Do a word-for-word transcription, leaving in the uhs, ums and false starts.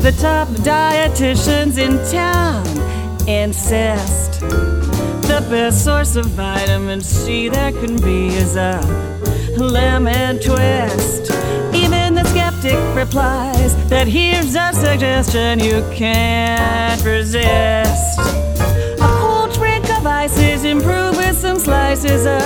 The top dietitians in town insist the best source of vitamin C there can be is a lemon twist. Even the skeptic replies that here's a suggestion you can't resist. A cold drink of ice is improved with some slices of